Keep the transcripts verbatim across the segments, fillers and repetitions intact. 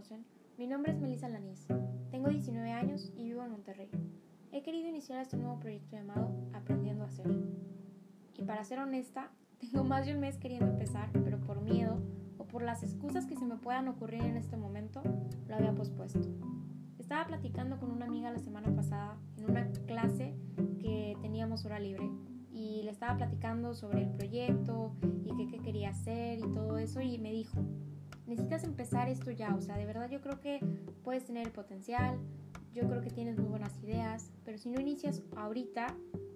conocen, mi nombre es Melissa Lanís, tengo diecinueve años y vivo en Monterrey. He querido iniciar este nuevo proyecto llamado Aprendiendo a Ser. Y para ser honesta, tengo más de un mes queriendo empezar, pero por miedo o por las excusas que se me puedan ocurrir en este momento, lo había pospuesto. Estaba platicando con una amiga la semana pasada en una clase que teníamos hora libre y le estaba platicando sobre el proyecto y qué, qué quería hacer y todo eso, y me dijo: necesitas empezar esto ya, o sea, de verdad yo creo que puedes tener el potencial, yo creo que tienes muy buenas ideas, pero si no inicias ahorita,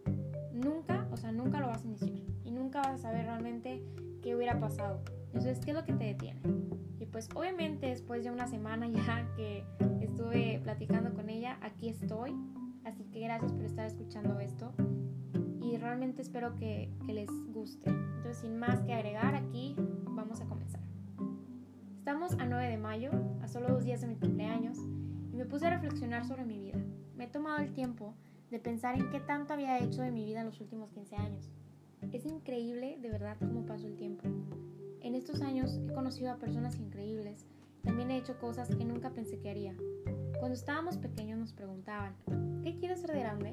nunca, o sea, nunca lo vas a iniciar y nunca vas a saber realmente qué hubiera pasado. Entonces, ¿qué es lo que te detiene? Y pues obviamente después de una semana ya que estuve platicando con ella, aquí estoy, así que gracias por estar escuchando esto y realmente espero que, que les guste. Entonces, sin más que agregar, aquí vamos a comenzar. Estamos a nueve de mayo, a solo dos días de mi cumpleaños, y me puse a reflexionar sobre mi vida. Me he tomado el tiempo de pensar en qué tanto había hecho de mi vida en los últimos quince años. Es increíble, de verdad, cómo pasó el tiempo. En estos años he conocido a personas increíbles, también he hecho cosas que nunca pensé que haría. Cuando estábamos pequeños nos preguntaban: ¿qué quieres ser de grande?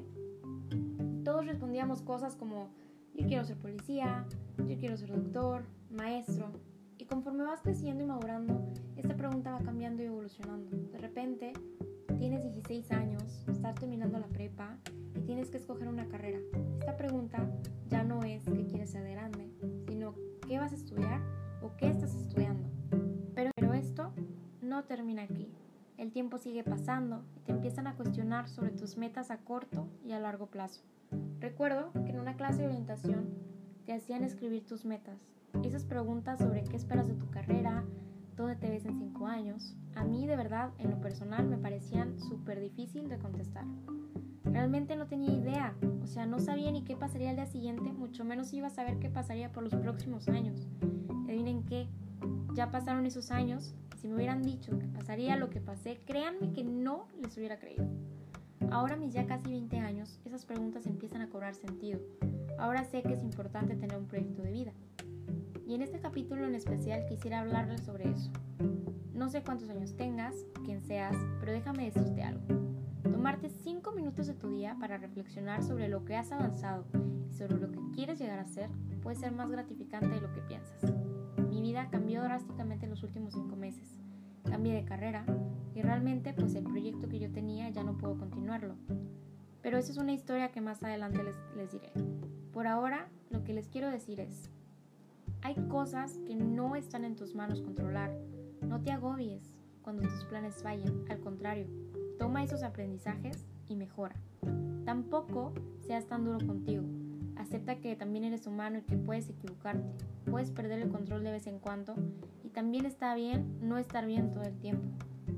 Todos respondíamos cosas como: yo quiero ser policía, yo quiero ser doctor, maestro. Y conforme vas creciendo y madurando, esta pregunta va cambiando y evolucionando. De repente, tienes dieciséis años, estás terminando la prepa y tienes que escoger una carrera. Esta pregunta ya no es qué quieres ser de grande, sino qué vas a estudiar o qué estás estudiando. Pero, pero esto no termina aquí. El tiempo sigue pasando y te empiezan a cuestionar sobre tus metas a corto y a largo plazo. Recuerdo que en una clase de orientación te hacían escribir tus metas. Esas preguntas sobre qué esperas de tu carrera, dónde te ves en cinco años, a mí de verdad, en lo personal, me parecían súper difícil de contestar. Realmente no tenía idea, o sea, no sabía ni qué pasaría el día siguiente, mucho menos iba a saber qué pasaría por los próximos años. Y adivinen qué, ya pasaron esos años, y si me hubieran dicho que pasaría lo que pasé, créanme que no les hubiera creído. Ahora, mis ya casi veinte años, esas preguntas empiezan a cobrar sentido. Ahora sé que es importante tener un proyecto de vida. Y en este capítulo en especial quisiera hablarles sobre eso. No sé cuántos años tengas, quién seas, pero déjame decirte algo. Tomarte cinco minutos de tu día para reflexionar sobre lo que has avanzado y sobre lo que quieres llegar a ser puede ser más gratificante de lo que piensas. Mi vida cambió drásticamente en los últimos cinco meses. Cambié de carrera y realmente pues el proyecto que yo tenía ya no puedo continuarlo. Pero esa es una historia que más adelante les, les diré. Por ahora, lo que les quiero decir es: hay cosas que no están en tus manos controlar. No te agobies cuando tus planes fallen. Al contrario, toma esos aprendizajes y mejora. Tampoco seas tan duro contigo. Acepta que también eres humano y que puedes equivocarte. Puedes perder el control de vez en cuando y también está bien no estar bien todo el tiempo.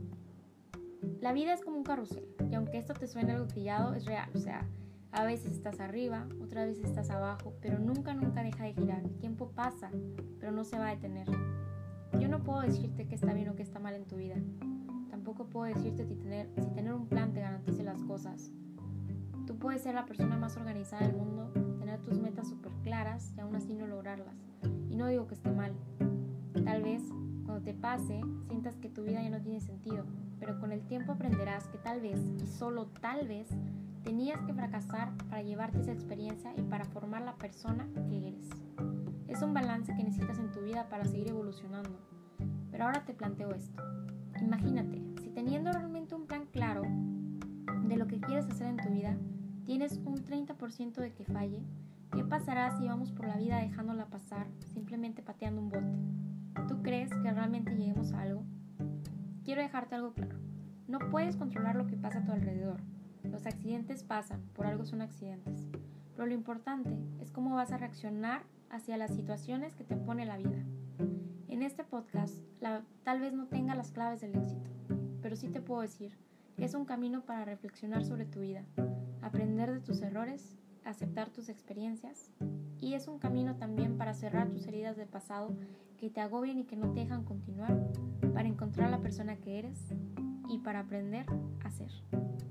La vida es como un carrusel y aunque esto te suene algo trillado, es real. O sea, a veces estás arriba, otras veces estás abajo, pero nunca, nunca deja de girar. El tiempo pasa, pero no se va a detener. Yo no puedo decirte qué está bien o qué está mal en tu vida. Tampoco puedo decirte si tener, si tener un plan te garantice las cosas. Tú puedes ser la persona más organizada del mundo, tener tus metas súper claras y aún así no lograrlas. Y no digo que esté mal. Tal vez, cuando te pase, sientas que tu vida ya no tiene sentido, pero con el tiempo aprenderás que tal vez, y solo tal vez, tenías que fracasar para llevarte esa experiencia y para formar la persona que eres. Es un balance que necesitas en tu vida para seguir evolucionando. Pero ahora te planteo esto. Imagínate, si teniendo realmente un plan claro de lo que quieres hacer en tu vida, tienes un treinta por ciento de que falle, ¿qué pasará si vamos por la vida dejándola pasar, simplemente pateando un bote? ¿Tú crees que realmente lleguemos a algo? Quiero dejarte algo claro. No puedes controlar lo que pasa a tu alrededor. Los accidentes pasan, por algo son accidentes. Pero lo importante es cómo vas a reaccionar hacia las situaciones que te pone la vida. En este podcast, la, tal vez no tenga las claves del éxito, pero sí te puedo decir que es un camino para reflexionar sobre tu vida, aprender de tus errores, aceptar tus experiencias, y es un camino también para cerrar tus heridas del pasado que te agobian y que no te dejan continuar, para encontrar la persona que eres y para aprender a ser.